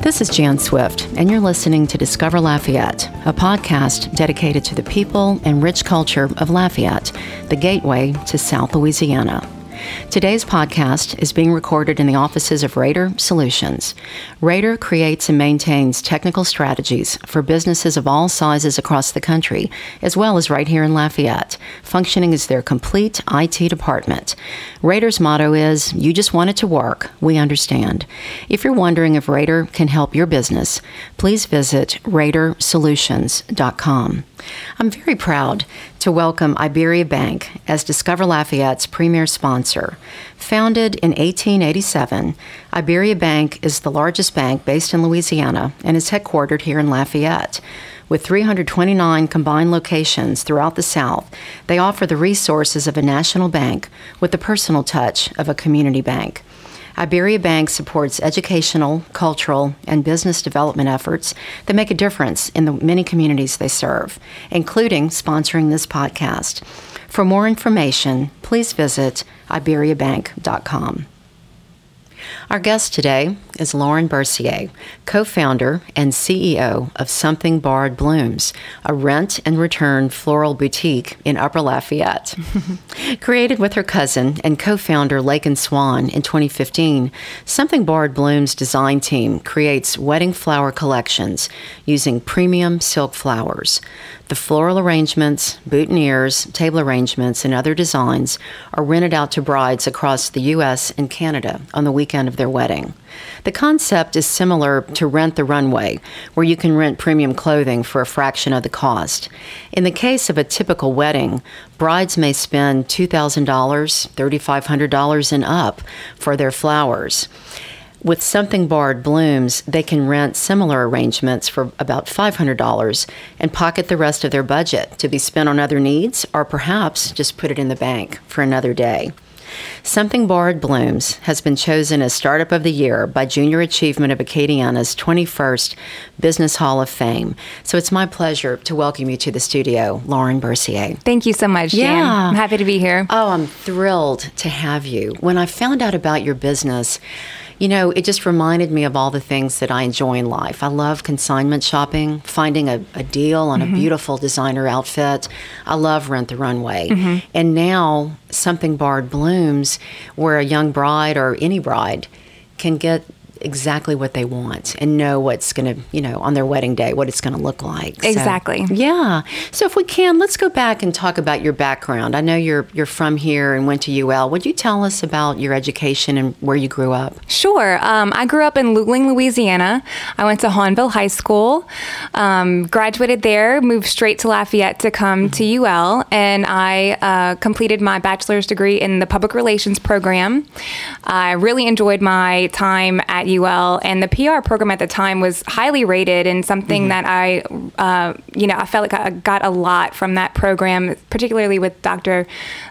This is Jan Swift, and you're listening to Discover Lafayette, a podcast dedicated to the people and rich culture of Lafayette, the gateway to South Louisiana. Today's podcast is being recorded in the offices of Rader Solutions. Rader creates and maintains technical strategies for businesses of all sizes across the country, as well as right here in Lafayette, functioning as their complete IT department. Rader's motto is, "You just want it to work. We understand." If you're wondering if Rader can help your business, please visit RaderSolutions.com. I'm very proud to welcome Iberia Bank as Discover Lafayette's premier sponsor. Founded in 1887, Iberia Bank is the largest bank based in Louisiana and is headquartered here in Lafayette. With 329 combined locations throughout the South, they offer the resources of a national bank with the personal touch of a community bank. Iberia Bank supports educational, cultural, and business development efforts that make a difference in the many communities they serve, including sponsoring this podcast. For more information, please visit iberiabank.com. Our guest today is Lauren Bercier, co-founder and CEO of Something Barred Blooms, a rent and return floral boutique in Upper Lafayette. Created with her cousin and co-founder Lakin Swan in 2015, Something Barred Blooms design team creates wedding flower collections using premium silk flowers. The floral arrangements, boutonnieres, table arrangements, and other designs are rented out to brides across the U.S. and Canada on the weekend of their wedding. The concept is similar to Rent the Runway, where you can rent premium clothing for a fraction of the cost. In the case of a typical wedding, brides may spend $2,000, $3,500 and up for their flowers. With Something Barred Blooms, they can rent similar arrangements for about $500 and pocket the rest of their budget to be spent on other needs, or perhaps just put it in the bank for another day. Something Barred Blooms has been chosen as Startup of the Year by Junior Achievement of Acadiana's 21st Business Hall of Fame. So it's my pleasure to welcome you to the studio, Lauren Bercier. Thank you so much, Jan. I'm happy to be here. Oh, I'm thrilled to have you. When I found out about your business, you know, it just reminded me of all the things that I enjoy in life. I love consignment shopping, finding a deal on a beautiful designer outfit. I love Rent the Runway. And now Something Barred Blooms, where a young bride or any bride can get exactly what they want and know what's going to, you know, on their wedding day, what it's going to look like. Exactly. So, yeah. So if we can, let's go back and talk about your background. I know you're from here and went to UL. Would you tell us about your education and where you grew up? Sure. I grew up in Luling, Louisiana. I went to Hahnville High School, graduated there, moved straight to Lafayette to come to UL, and I completed my bachelor's degree in the public relations program. I really enjoyed my time at UL, and the PR program at the time was highly rated, and something that I felt like I got a lot from that program, particularly with Dr.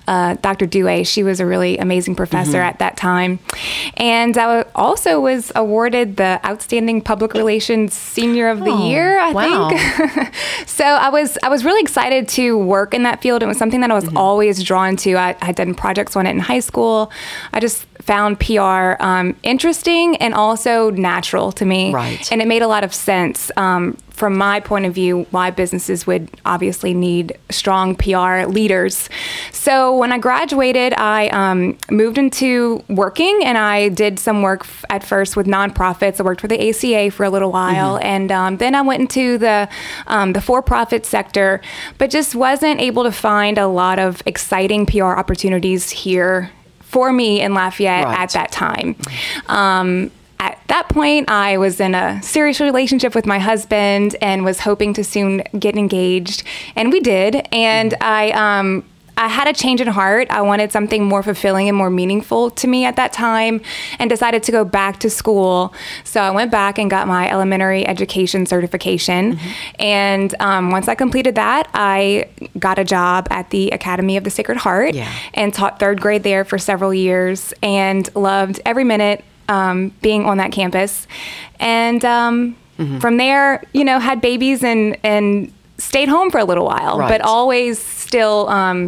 Dewey. She was a really amazing professor at that time. And I also was awarded the Outstanding Public Relations Senior of the Year, I think. So I was really excited to work in that field. It was something that I was always drawn to. I had done projects on it in high school. I just found PR interesting and also natural to me. Right. And it made a lot of sense from my point of view why businesses would obviously need strong PR leaders. So when I graduated, I moved into working, and I did some work at first with nonprofits. I worked for the ACA for a little while, and then I went into the for-profit sector, but just wasn't able to find a lot of exciting PR opportunities here for me in Lafayette at that time. At that point, I was in a serious relationship with my husband and was hoping to soon get engaged, and we did. And I had a change in heart. I wanted something more fulfilling and more meaningful to me at that time, and decided to go back to school. So I went back and got my elementary education certification. And once I completed that, I got a job at the Academy of the Sacred Heart and taught third grade there for several years, and loved every minute being on that campus. And from there, had babies and stayed home for a little while, but always still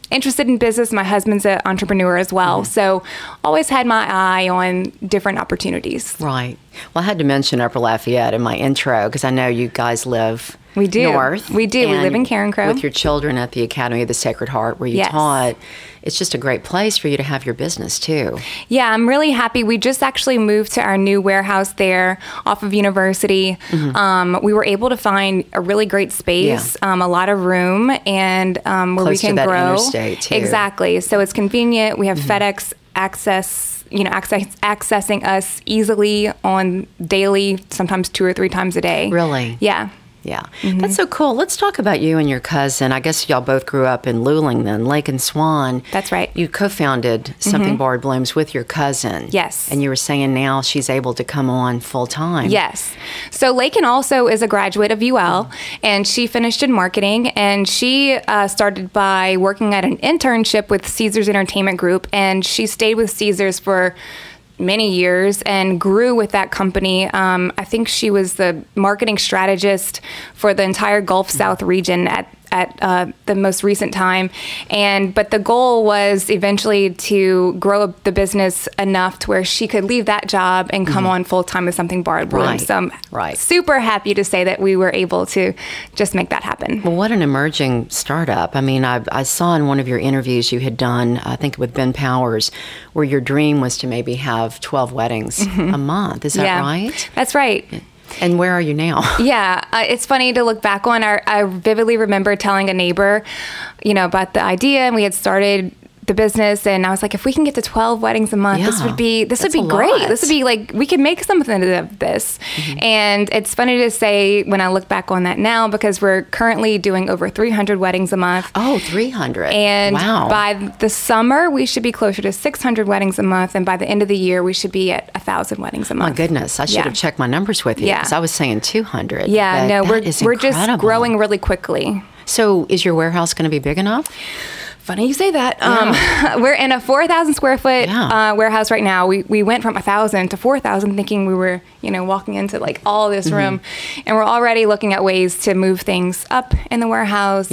interested in business. My husband's an entrepreneur as well. So always had my eye on different opportunities. Right. Well, I had to mention Upper Lafayette in my intro because I know you guys live north. We do. We live in Carencro. With your children at the Academy of the Sacred Heart where you taught. It's just a great place for you to have your business too. Yeah, I'm really happy. We just actually moved to our new warehouse there off of University. We were able to find a really great space, a lot of room, and where close we can to that grow. Interstate too. Exactly. So it's convenient. We have FedEx access. Accessing us easily on daily, sometimes 2 or 3 times a day. Really? Yeah. Yeah. That's so cool. Let's talk about you and your cousin. I guess y'all both grew up in Luling then, Lake and Swan. That's right. You co-founded Something Borrowed Blooms with your cousin. Yes. And you were saying now she's able to come on full time. Yes. So Lakin also is a graduate of UL, and she finished in marketing, and she started by working at an internship with Caesars Entertainment Group, and she stayed with Caesars for many years and grew with that company. I think she was the marketing strategist for the entire Gulf South region at the most recent time. But the goal was eventually to grow the business enough to where she could leave that job and come on full time with Something Borrowed Blooms. So I'm super happy to say that we were able to just make that happen. Well, what an emerging startup. I mean, I saw in one of your interviews you had done, I think with Ben Powers, where your dream was to maybe have 12 weddings a month. Is that right? That's right. And where are you now? Yeah, it's funny to look back on. I vividly remember telling a neighbor, about the idea, and we had started the business, and I was like, if we can get to 12 weddings a month, this would be great. This would be like, we could make something of this. And it's funny to say when I look back on that now, because we're currently doing over 300 weddings a month. Oh, 300. And wow. By the summer, we should be closer to 600 weddings a month. And by the end of the year, we should be at 1,000 weddings a month. My goodness. I should have checked my numbers with you because I was saying 200. Yeah, no, we're just growing really quickly. So is your warehouse going to be big enough? Funny you say that. We're in a 4,000 square foot warehouse right now. We went from 1,000 to 4,000 thinking we were, walking into like all this room. And we're already looking at ways to move things up in the warehouse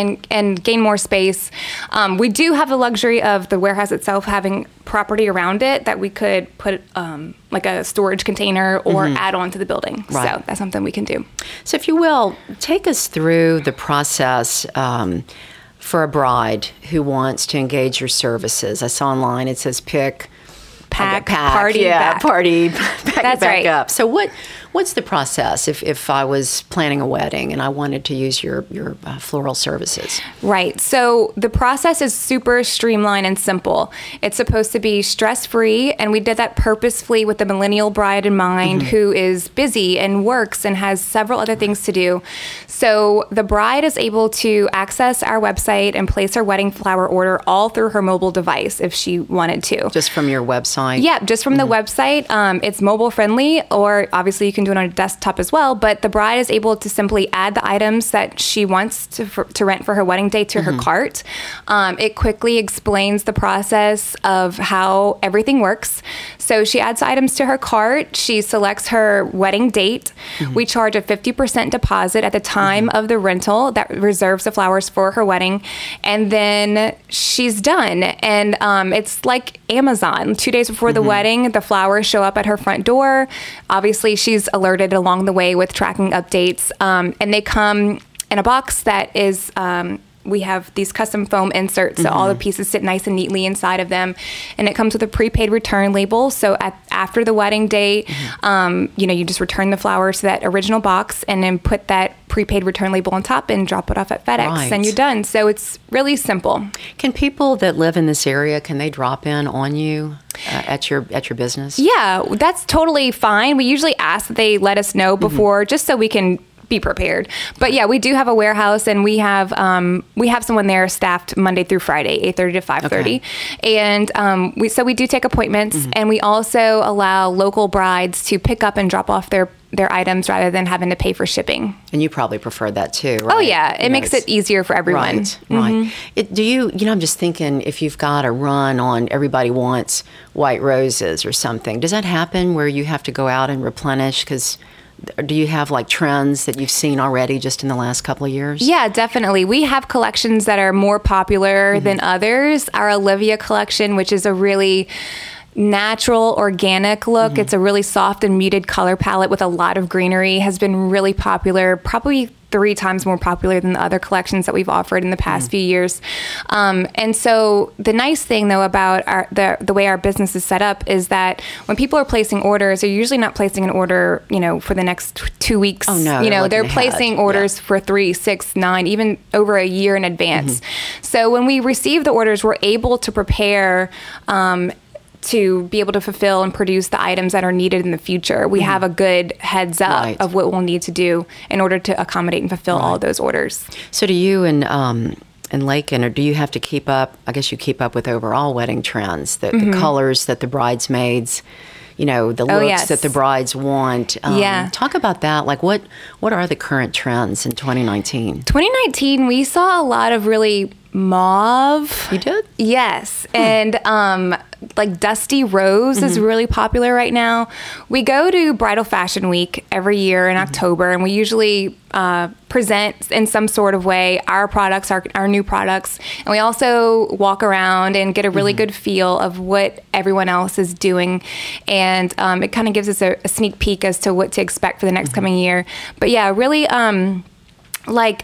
and gain more space. We do have the luxury of the warehouse itself having property around it that we could put like a storage container or add on to the building. Right. So that's something we can do. So if you will, take us through the process for a bride who wants to engage your services. I saw online it says pick, pack, party, back. Party, pack That's back right. up. So what's the process if I was planning a wedding and I wanted to use your floral services? Right. So the process is super streamlined and simple. It's supposed to be stress-free, and we did that purposefully with the millennial bride in mind who is busy and works and has several other things to do. So the bride is able to access our website and place her wedding flower order all through her mobile device if she wanted to. Just from your website? Yeah, just from the website. It's mobile friendly, or obviously you can do it on a desktop as well, but the bride is able to simply add the items that she wants to rent for her wedding day to her cart. It quickly explains the process of how everything works. So she adds items to her cart. She selects her wedding date. We charge a 50% deposit at the time of the rental that reserves the flowers for her wedding. And then she's done. And it's like Amazon. 2 days before the wedding, the flowers show up at her front door. Obviously, she's alerted along the way with tracking updates. And they come in a box that is... we have these custom foam inserts, so all the pieces sit nice and neatly inside of them. And it comes with a prepaid return label. So after the wedding date, you just return the flowers to that original box and then put that prepaid return label on top and drop it off at FedEx, and you're done. So it's really simple. Can people that live in this area, can they drop in on you at your business? Yeah, that's totally fine. We usually ask that they let us know before, just so we can be prepared. But yeah, we do have a warehouse, and we have someone there staffed Monday through Friday, 8:30 to 5:30. And we do take appointments, and we also allow local brides to pick up and drop off their their items rather than having to pay for shipping. And you probably prefer that too, right? Oh yeah, it makes it easier for everyone. Right. I'm just thinking, if you've got a run on Everybody Wants White Roses or something, does that happen where you have to go out and replenish? Because do you have like trends that you've seen already just in the last couple of years? Yeah, definitely. We have collections that are more popular than others. Our Olivia collection, which is a really natural, organic look. It's a really soft and muted color palette with a lot of greenery, has been really popular, probably 3 times more popular than the other collections that we've offered in the past few years. And so the nice thing, though, about the way our business is set up is that when people are placing orders, they're usually not placing an order, for the next 2 weeks. Oh, no. They're placing orders for 3, 6, 9, even over a year in advance. So when we receive the orders, we're able to prepare to be able to fulfill and produce the items that are needed in the future. We have a good heads up of what we'll need to do in order to accommodate and fulfill all of those orders. So do you and Lakin, or do you have to keep up, I guess you keep up with overall wedding trends, the colors that the bridesmaids, the looks that the brides want. Talk about that. Like what are the current trends in 2019? 2019, we saw a lot of really mauve. You did? Yes. And like dusty rose is really popular right now. We go to Bridal Fashion Week every year in October, and we usually present in some sort of way our products, our new products. And we also walk around and get a really good feel of what everyone else is doing. And it kind of gives us a sneak peek as to what to expect for the next coming year. But yeah, really like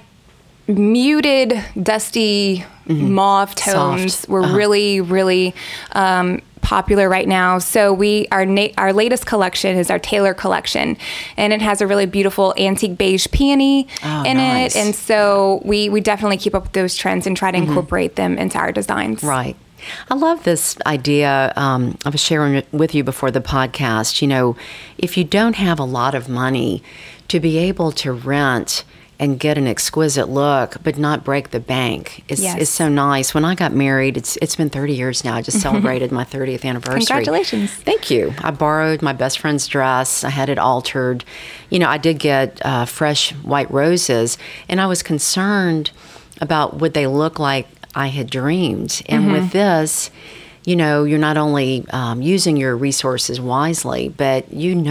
muted, dusty mauve tones were really, really popular right now. So our latest collection is our Taylor collection, and it has a really beautiful antique beige peony in it. And so we definitely keep up with those trends and try to incorporate them into our designs. Right. I love this idea. I was sharing it with you before the podcast. If you don't have a lot of money, to be able to rent and get an exquisite look, but not break the bank is so nice. When I got married, it's been 30 years now. I just celebrated my 30th anniversary. Congratulations. Thank you. I borrowed my best friend's dress. I had it altered. I did get fresh white roses, and I was concerned about would they look like I had dreamed. And with this, you're not only using your resources wisely, but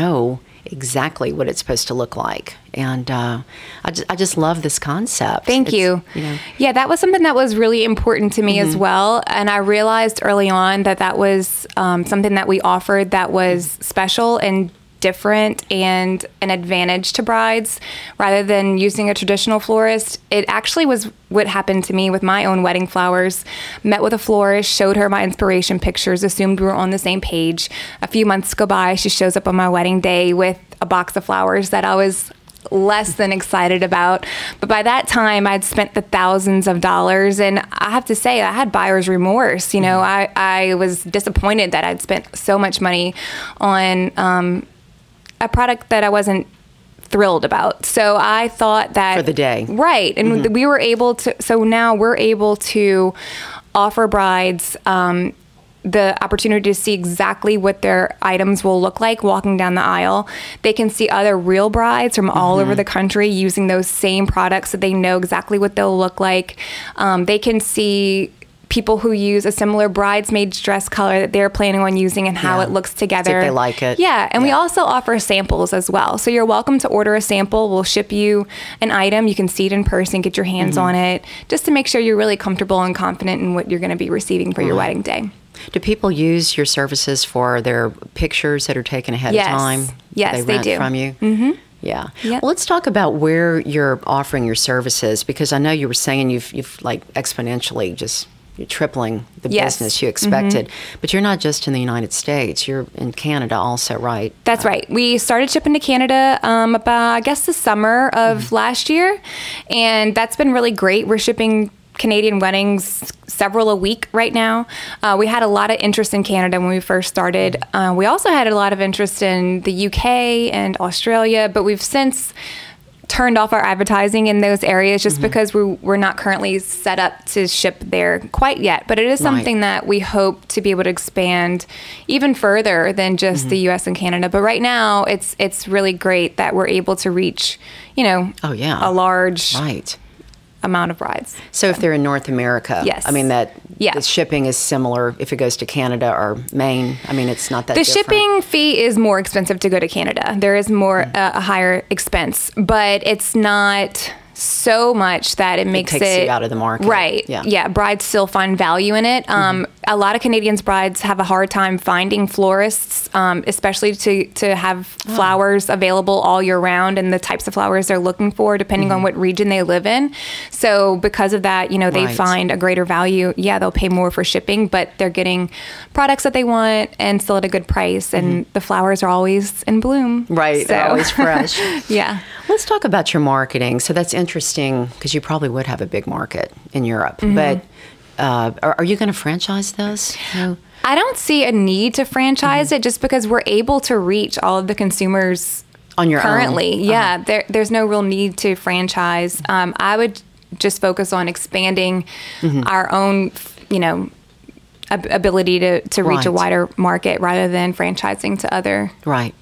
exactly what it's supposed to look like. And I just love this concept. Thank you. Yeah, that was something that was really important to me as well. And I realized early on that was something that we offered that was special and different and an advantage to brides rather than using a traditional florist. It actually was what happened to me with my own wedding flowers. Met with a florist, showed her my inspiration pictures, assumed we were on the same page. A few months go by, she shows up on my wedding day with a box of flowers that I was less than excited about. But by that time, I'd spent the thousands of dollars, and I have to say, I had buyer's remorse. I was disappointed that I'd spent so much money on a product that I wasn't thrilled about. So I thought that for the day. Right. And we were able to, so now we're able to offer brides the opportunity to see exactly what their items will look like walking down the aisle. They can see other real brides from all over the country using those same products, so they know exactly what they'll look like. They can see people who use a similar bridesmaid's dress color that they're planning on using and how it looks together. If they like it. Yeah, and we also offer samples as well. So you're welcome to order a sample. We'll ship you an item. You can see it in person, get your hands on it, just to make sure you're really comfortable and confident in what you're going to be receiving for your wedding day. Do people use your services for their pictures that are taken ahead of time? Yes, they do. From you? Yeah. Well, let's talk about where you're offering your services, because I know you were saying you've like exponentially just tripling the business you expected. But you're not just in the United States. You're in Canada also, right? That's right. We started shipping to Canada about, I guess, the summer of last year. And that's been really great. We're shipping Canadian weddings several a week right now. We had a lot of interest in Canada when we first started. We also had a lot of interest in the UK and Australia, but we've since turned off our advertising in those areas just because we're not currently set up to ship there quite yet. But it is something that we hope to be able to expand even further than just the U.S. and Canada. But right now, it's really great that we're able to reach, a large amount of brides. So if they're in North America, yes. I mean the shipping is similar if it goes to Canada or Maine. I mean, it's not that the different. shipping fee is more expensive to go to Canada. There is more a higher expense, but it's not so much that it makes takes you out of the market. Right. Yeah. Brides still find value in it. A lot of Canadians brides have a hard time finding florists, especially to have flowers available all year round and the types of flowers they're looking for, depending on what region they live in. So because of that, they find a greater value. Yeah, they'll pay more for shipping, but they're getting products that they want and still at a good price. And the flowers are always in bloom. Right. So. They're always fresh. Yeah. Let's talk about your marketing. So that's interesting because you probably would have a big market in Europe. But are you going to franchise this? No? I don't see a need to franchise it just because we're able to reach all of the consumers on your currently. Own. Yeah, there's no real need to franchise. I would just focus on expanding our own, ability to reach a wider market rather than franchising to other. Right.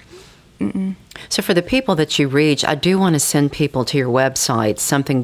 So for the people that you reach, I do want to send people to your website,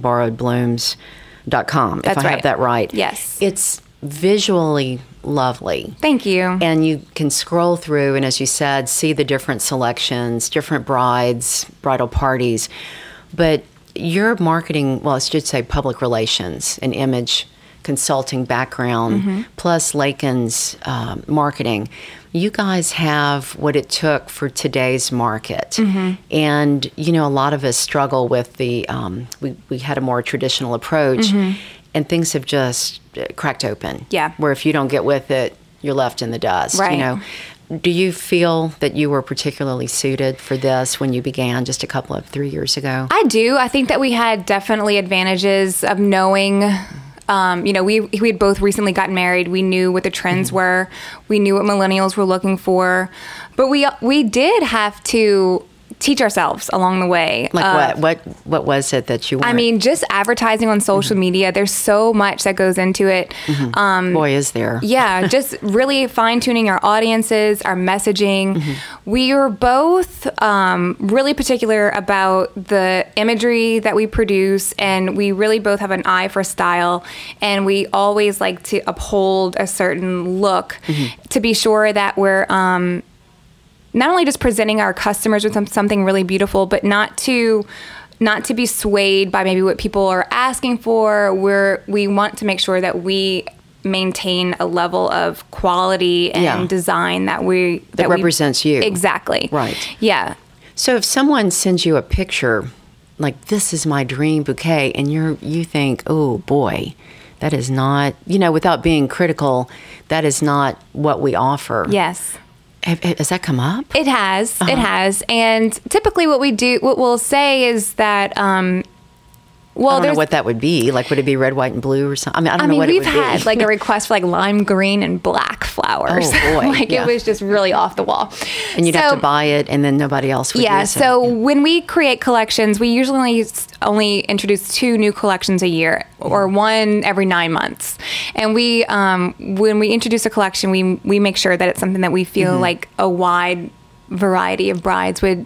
somethingborrowedblooms.com, if I have that right. Yes. It's visually lovely. Thank you. And you can scroll through and, as you said, see the different selections, different brides, bridal parties. But your marketing, well, I should say public relations and image consulting background, plus Lakin's marketing, you guys have what it took for today's market. And, a lot of us struggle with the, we had a more traditional approach, and things have just cracked open. Yeah. Where if you don't get with it, you're left in the dust. Right. Do you feel that you were particularly suited for this when you began just 3 years ago? I do. I think that we had definitely advantages of knowing. We had both recently gotten married. We knew what the trends were. We knew what millennials were looking for, but we did have to teach ourselves along the way. Like what was it that you weren't? I mean, just advertising on social media. There's so much that goes into it. Boy, is there. Yeah, just really fine-tuning our audiences, our messaging. We were both really particular about the imagery that we produce, and we really both have an eye for style, and we always like to uphold a certain look to be sure that we're not only just presenting our customers with something really beautiful, but not to be swayed by maybe what people are asking for. We want to make sure that we maintain a level of quality and design that represents you. Exactly. Right. Yeah. So if someone sends you a picture like, this is my dream bouquet, and you think, oh boy, that is not, without being critical, that is not what we offer. Yes. Has that come up? It has. It has. And typically what we'll say is that, I don't know what that would be. Like, would it be red, white, and blue or something? I don't know what it would be. We've had like a request for like lime green and black flowers. Oh, boy. It was just really off the wall. And you'd have to buy it, and then nobody else would use it. So when we create collections, we usually only introduce 2 new collections a year, or 1 every 9 months. And we, when we introduce a collection, we make sure that it's something that we feel like a wide variety of brides would,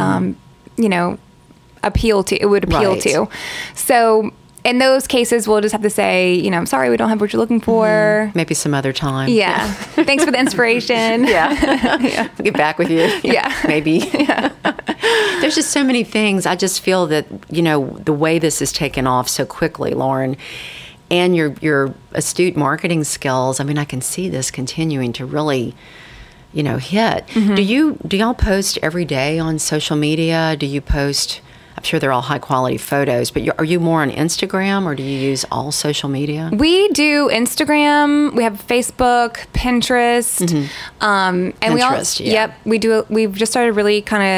appeal to. So in those cases, we'll just have to say, I'm sorry, we don't have what you're looking for. Maybe some other time. Yeah. Thanks for the inspiration. Yeah. I'll get back with you. Yeah. Maybe. Yeah. There's just so many things. I just feel that, the way this has taken off so quickly, Lauren, and your astute marketing skills, I mean, I can see this continuing to really, hit. Do y'all post every day on social media? Do you post... I'm sure they're all high quality photos, but are you more on Instagram, or do you use all social media? We do Instagram. We have Facebook, Pinterest, and Pinterest, we all. Yep, we do. We've just started really kind of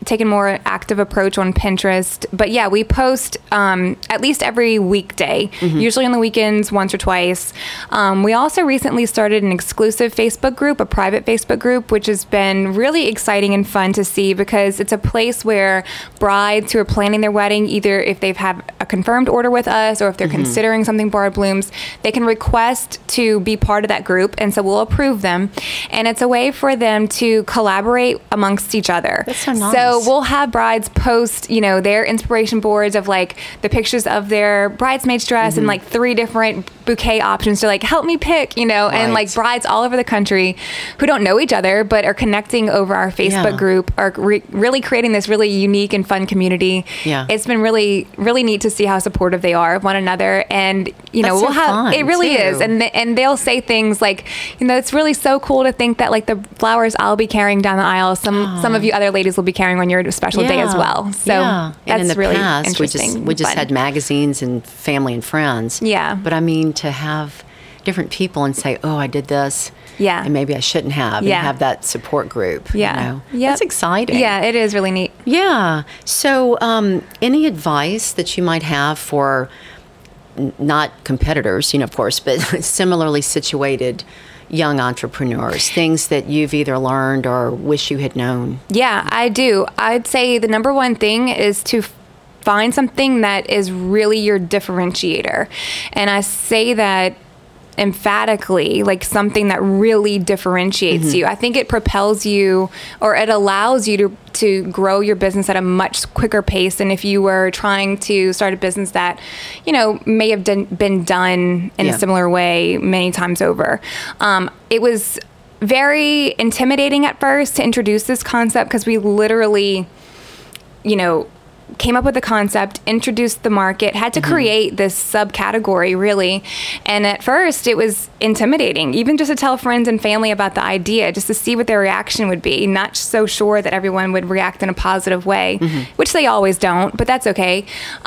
taken more active approach on Pinterest. But yeah, we post at least every weekday, usually on the weekends, once or twice. We also recently started an exclusive Facebook group, a private Facebook group, which has been really exciting and fun to see because it's a place where brides who are planning their wedding, either if they've had a confirmed order with us or if they're considering something borrowed blooms, they can request to be part of that group. And so we'll approve them. And it's a way for them to collaborate amongst each other. That's so nice. So we'll have brides post, their inspiration boards of like the pictures of their bridesmaid's dress and like 3 different bouquet options to like help me pick, and like brides all over the country who don't know each other but are connecting over our Facebook group are really creating this really unique and fun community. Yeah. It's been really, really neat to see how supportive they are of one another. And, That's we'll so have, fun, it really too. is. And they'll say things like, it's really so cool to think that like the flowers I'll be carrying down the aisle, some of you other ladies will be carrying on your special day as well. So and that's in the really past, interesting. we just fun. had magazines and family and friends. Yeah. But I mean, to have different people and say, oh, I did this. Yeah. And maybe I shouldn't have. Yeah. And have that support group. Yeah. Yep. That's exciting. Yeah, it is really neat. Yeah. So any advice that you might have for not competitors, of course, but similarly situated young entrepreneurs, things that you've either learned or wish you had known? Yeah, I do. I'd say the number one thing is to find something that is really your differentiator. And I say that emphatically, like something that really differentiates you. I think it propels you, or it allows you to grow your business at a much quicker pace than if you were trying to start a business that, may have been done in a similar way many times over. It was very intimidating at first to introduce this concept because we literally, came up with the concept, introduced the market, had to create this subcategory really. And at first it was intimidating, even just to tell friends and family about the idea, just to see what their reaction would be. Not so sure that everyone would react in a positive way, which they always don't, but that's okay.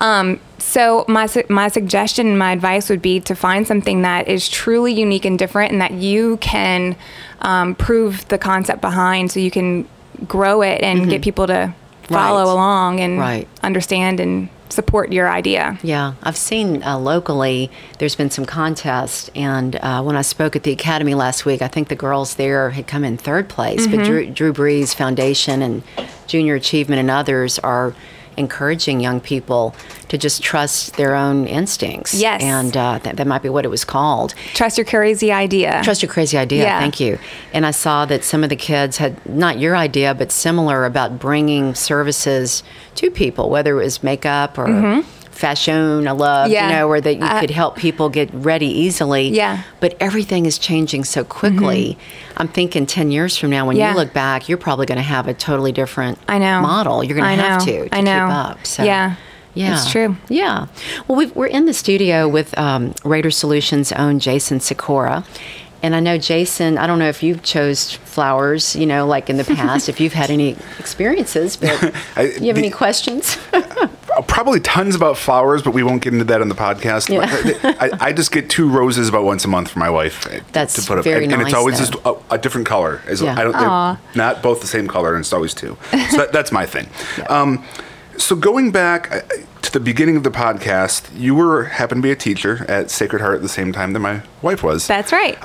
So my suggestion and my advice would be to find something that is truly unique and different and that you can prove the concept behind so you can grow it and get people to follow along and understand and support your idea. Yeah, I've seen locally, there's been some contests, and when I spoke at the Academy last week, I think the girls there had come in 3rd place, but Drew Brees Foundation and Junior Achievement and others are encouraging young people to just trust their own instincts. Yes. And that might be what it was called. Trust your crazy idea. Trust your crazy idea. Yeah. Thank you. And I saw that some of the kids had not your idea, but similar about bringing services to people, whether it was makeup or fashion, I love, where that you could help people get ready easily. Yeah. But everything is changing so quickly. I'm thinking 10 years from now, when you look back, you're probably going to have a totally different model. You're going to have to keep up. So. Yeah. Yeah, it's true. Yeah. Well, we're in the studio with Raider Solutions' own Jason Sikora. And I know, Jason, I don't know if you've chose flowers, like in the past, if you've had any experiences, but you have any questions? Probably tons about flowers, but we won't get into that on the podcast. Yeah. I just get 2 roses about once a month for my wife. That's to put up. very and nice, it's always though. just a different color. They're not both the same color, and it's always 2. So that's my thing. Yeah. So going back to the beginning of the podcast, you happened to be a teacher at Sacred Heart at the same time that my wife was. That's right.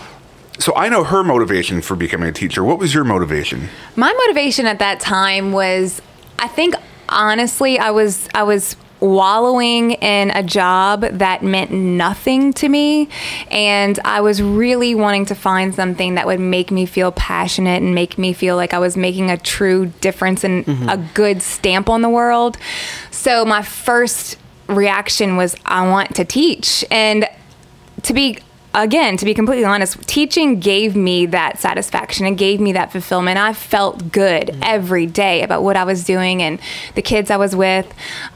So I know her motivation for becoming a teacher. What was your motivation? My motivation at that time was, I think, honestly, I was wallowing in a job that meant nothing to me, and I was really wanting to find something that would make me feel passionate and make me feel like I was making a true difference and a good stamp on the world. So my first reaction was, I want to teach. And to be completely honest, teaching gave me that satisfaction and gave me that fulfillment. I felt good every day about what I was doing and the kids I was with.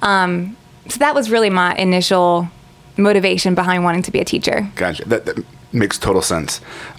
So that was really my initial motivation behind wanting to be a teacher. Gotcha. That makes total sense.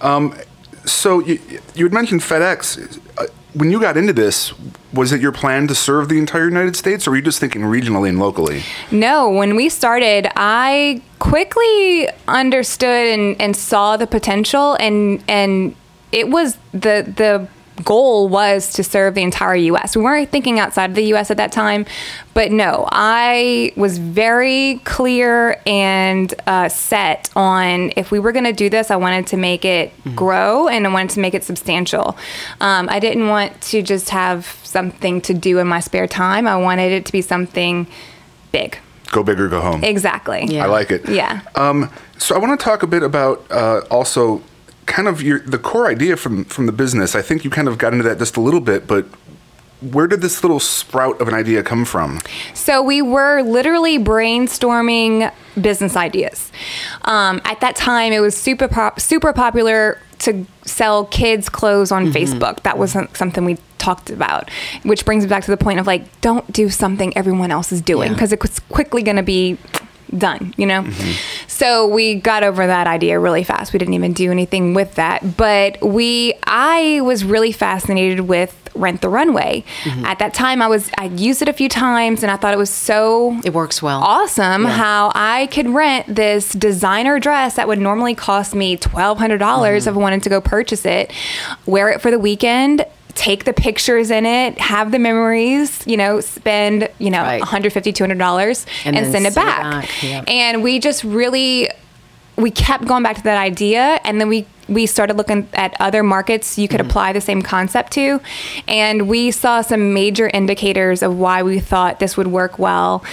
So you had mentioned FedEx. When you got into this, was it your plan to serve the entire United States, or were you just thinking regionally and locally? No, when we started, I quickly understood and saw the potential, and it was the goal was to serve the entire U.S. We weren't thinking outside of the U.S. at that time, but no, I was very clear and set on if we were going to do this, I wanted to make it grow and I wanted to make it substantial. I didn't want to just have something to do in my spare time. I wanted it to be something big. Go big or go home. Exactly. Yeah. I like it. Yeah. So I want to talk a bit about also kind of the core idea from the business. I think you kind of got into that just a little bit, but where did this little sprout of an idea come from? So we were literally brainstorming business ideas. At that time, it was super popular to sell kids' clothes on Facebook. That was something we talked about, which brings me back to the point of like, don't do something everyone else is doing because it's quickly going to be done, you know? So we got over that idea really fast. We didn't even do anything with that. But I was really fascinated with Rent the Runway. At that time, I used it a few times and I thought it works well. Awesome how I could rent this designer dress that would normally cost me $1,200 if I wanted to go purchase it, wear it for the weekend, take the pictures in it, have the memories, spend, $150, $200 and send it back. Yep. And we just we kept going back to that idea. And then we started looking at other markets you could apply the same concept to. And we saw some major indicators of why we thought this would work well.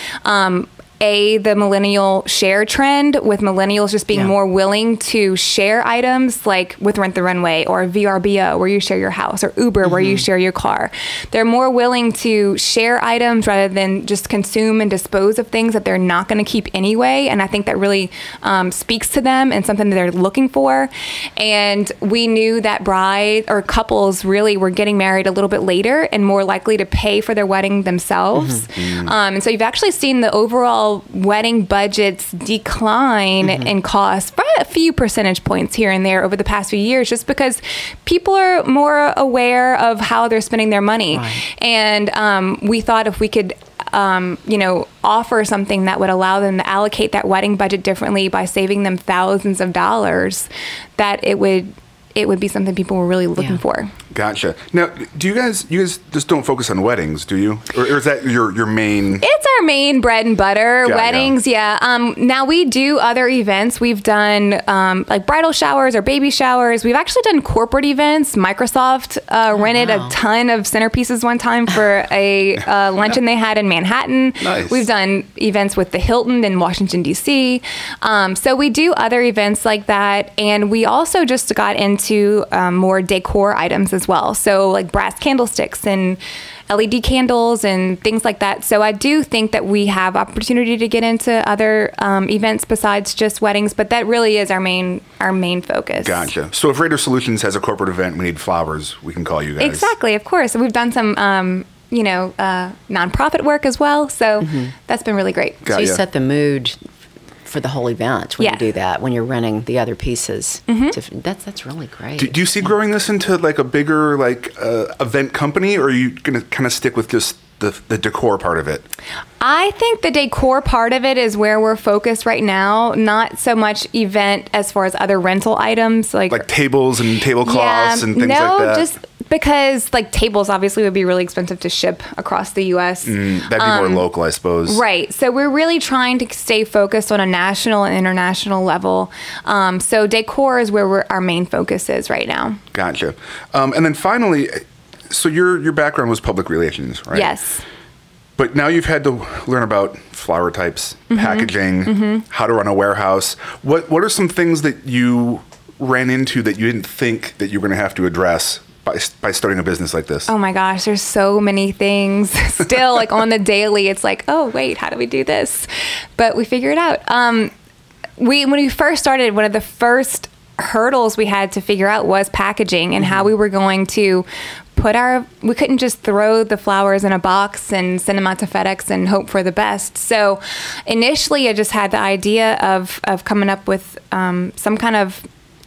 The millennial share trend, with millennials just being more willing to share items, like with Rent the Runway or VRBO, where you share your house, or Uber, where you share your car. They're more willing to share items rather than just consume and dispose of things that they're not going to keep anyway. And I think that really speaks to them and something that they're looking for. And we knew that couples really were getting married a little bit later and more likely to pay for their wedding themselves. And so you've actually seen the overall wedding budgets decline in cost by a few percentage points here and there over the past few years, just because people are more aware of how they're spending their money. Right. And we thought if we could offer something that would allow them to allocate that wedding budget differently by saving them thousands of dollars, that it would be something people were really looking for. Gotcha. Now, do you guys just don't focus on weddings, do you? Or is that your main? It's our main bread and butter, weddings, Now, we do other events. We've done like bridal showers or baby showers. We've actually done corporate events. Microsoft rented a ton of centerpieces one time for a luncheon they had in Manhattan. Nice. We've done events with the Hilton in Washington, D.C. So we do other events like that. And we also just got into more decor items as well. So like brass candlesticks and LED candles and things like that. So I do think that we have opportunity to get into other events besides just weddings, but that really is our main focus. Gotcha. So if Raider Solutions has a corporate event, we need flowers, we can call you guys. Exactly, of course. We've done some nonprofit work as well. So that's been really great. So you set the mood for the whole event when you do that, when you're renting the other pieces. That's really great. Do you see growing this into like a bigger event company, or are you going to kind of stick with just the decor part of it? I think the decor part of it is where we're focused right now, not so much event as far as other rental items like tables and tablecloths and things like that. No, just because like tables obviously would be really expensive to ship across the U.S. That'd be more local, I suppose. Right. So we're really trying to stay focused on a national and international level. So decor is where our main focus is right now. Gotcha. And then finally, so your background was public relations, right? Yes. But now you've had to learn about flower types, packaging, how to run a warehouse. What are some things that you ran into that you didn't think that you were going to have to address by starting a business like this? Oh my gosh, there's so many things still like on the daily. It's like, oh wait, how do we do this? But we figure it out. When we first started, one of the first hurdles we had to figure out was packaging and how we were going to we couldn't just throw the flowers in a box and send them out to FedEx and hope for the best. So initially I just had the idea of coming up with some kind of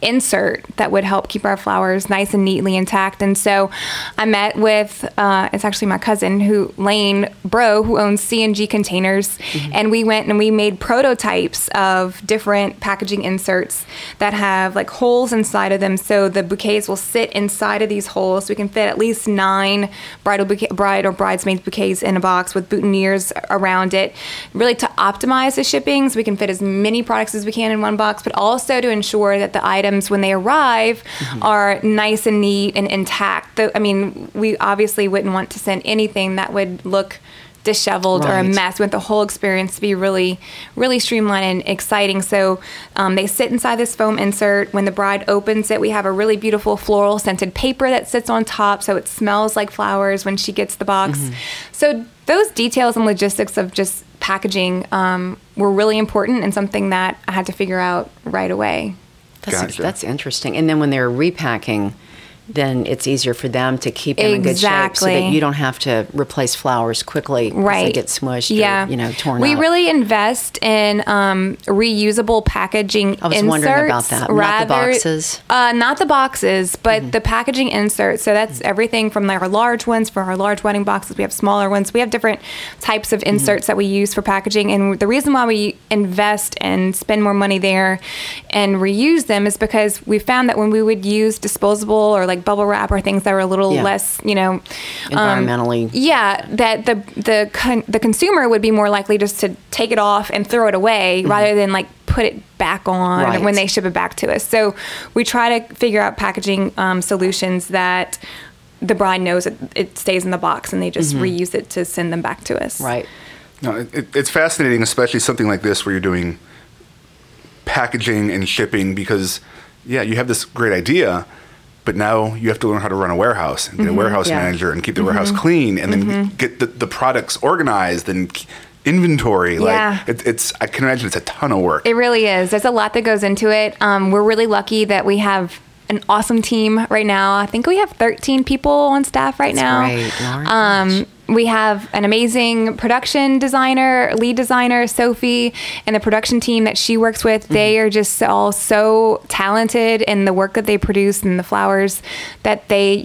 insert that would help keep our flowers nice and neatly intact. And so I met with, it's actually my cousin, Lane Bro, who owns C&G Containers. And we went and we made prototypes of different packaging inserts that have like holes inside of them. So the bouquets will sit inside of these holes. So we can fit at least 9 bride or bridesmaids bouquets in a box with boutonnieres around it, really to optimize the shipping so we can fit as many products as we can in one box, but also to ensure that the items when they arrive are nice and neat and intact. I mean, we obviously wouldn't want to send anything that would look disheveled or a mess. We want the whole experience to be really, really streamlined and exciting. So they sit inside this foam insert. When the bride opens it, we have a really beautiful floral scented paper that sits on top, so it smells like flowers when she gets the box. So those details and logistics of just packaging were really important and something that I had to figure out right away. That's interesting. And then when they're repacking, then it's easier for them to keep them in good shape so that you don't have to replace flowers quickly because they get smushed or, torn up. We really invest in reusable packaging inserts. I was wondering about that. Not the boxes? Not the boxes, but the packaging inserts. So that's everything from our large ones for our large wedding boxes. We have smaller ones. We have different types of inserts that we use for packaging. And the reason why we invest and spend more money there and reuse them is because we found that when we would use disposable or like bubble wrap or things that were a little less, environmentally. That the consumer would be more likely just to take it off and throw it away rather than like put it back on when they ship it back to us. So we try to figure out packaging solutions that the bride knows it stays in the box and they just reuse it to send them back to us. Right. No, it's fascinating, especially something like this where you're doing packaging and shipping because, you have this great idea, but now you have to learn how to run a warehouse and get a warehouse manager and keep the warehouse clean and then get the products organized and inventory. I can imagine it's a ton of work. It really is. There's a lot that goes into it. We're really lucky that we have an awesome team right now. I think we have 13 people on staff right now. Great. We have an amazing production designer, lead designer, Sophie, and the production team that she works with. They are just all so talented in the work that they produce and the flowers that they,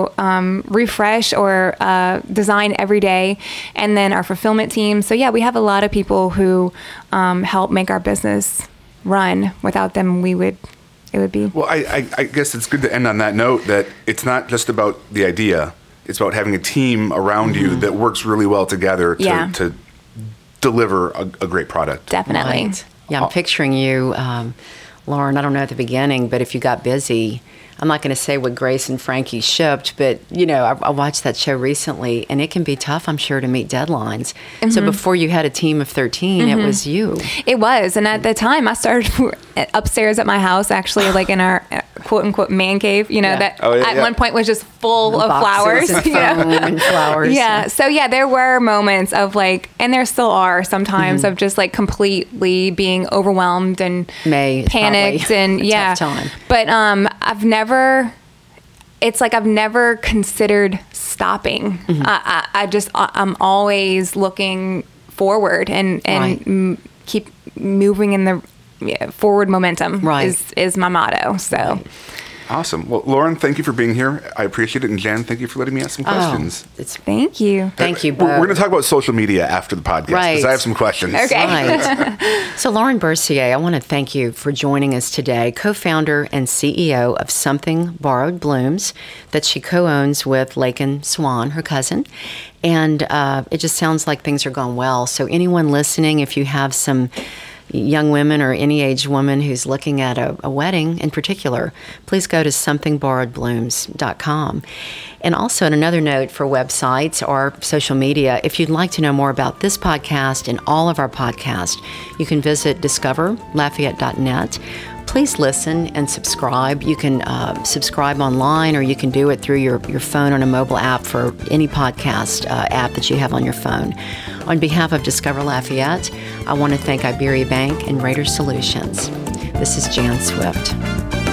refresh or design every day. And then our fulfillment team. So we have a lot of people who help make our business run. Without them, it would be. Well, I guess it's good to end on that note that it's not just about the idea. It's about having a team around you that works really well together to deliver a great product. Definitely. Right. Yeah, I'm picturing you, Lauren, I don't know at the beginning, but if you got busy, I'm not going to say what Grace and Frankie shipped, but, I watched that show recently, and it can be tough, I'm sure, to meet deadlines. So before you had a team of 13, it was you. It was. And at the time, I started upstairs at my house, actually, like in our quote-unquote man cave, that at one point was just full of flowers. And foam and flowers. Yeah. So, there were moments of and there still are sometimes, of just completely being overwhelmed and panicked. And tough time. But I've never considered stopping. I'm always looking forward and keep moving in the forward momentum is my motto. So. Awesome. Well, Lauren, thank you for being here. I appreciate it. And Jen, thank you for letting me ask some questions. Thank you. Thank you both. We're going to talk about social media after the podcast because I have some questions. Okay. Right. So Lauren Bercier, I want to thank you for joining us today, co-founder and CEO of Something Borrowed Blooms that she co-owns with Lakin Swan, her cousin. And it just sounds like things are going well. So anyone listening, if you have some young women or any age woman who's looking at a wedding in particular, please go to somethingborrowedblooms.com. And also, on another note for websites or social media, if you'd like to know more about this podcast and all of our podcasts, you can visit discoverlafayette.net. Please listen and subscribe. You can subscribe online, or you can do it through your phone on a mobile app for any podcast app that you have on your phone. On behalf of Discover Lafayette, I want to thank Iberia Bank and Raider Solutions. This is Jan Swift.